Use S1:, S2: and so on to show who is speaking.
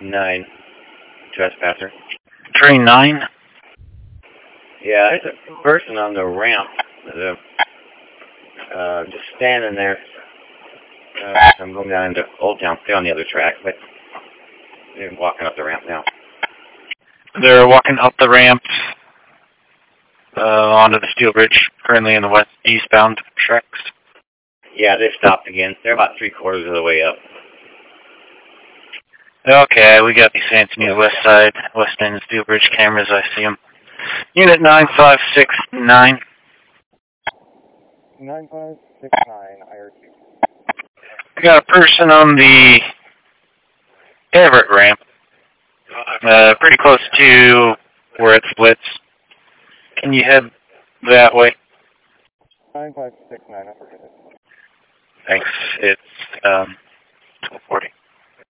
S1: 9, trespasser.
S2: Train 9?
S1: Yeah, there's a person on the ramp. Just standing there. I'm going down into Old Town. They're on the other track, but they're walking up the ramp now.
S2: They're walking up the ramp onto the steel bridge, currently in the eastbound tracks.
S1: Yeah, they stopped again. They're about 3/4 of the way up.
S2: Okay, we got these Anthony west side, west end steel bridge cameras. I see them. Unit 9569.
S3: 9569, IRQ.
S2: We got a person on the Everett ramp, pretty close to where it splits. Can you head that way?
S3: 9569, I forget it.
S2: Thanks. It's 1240.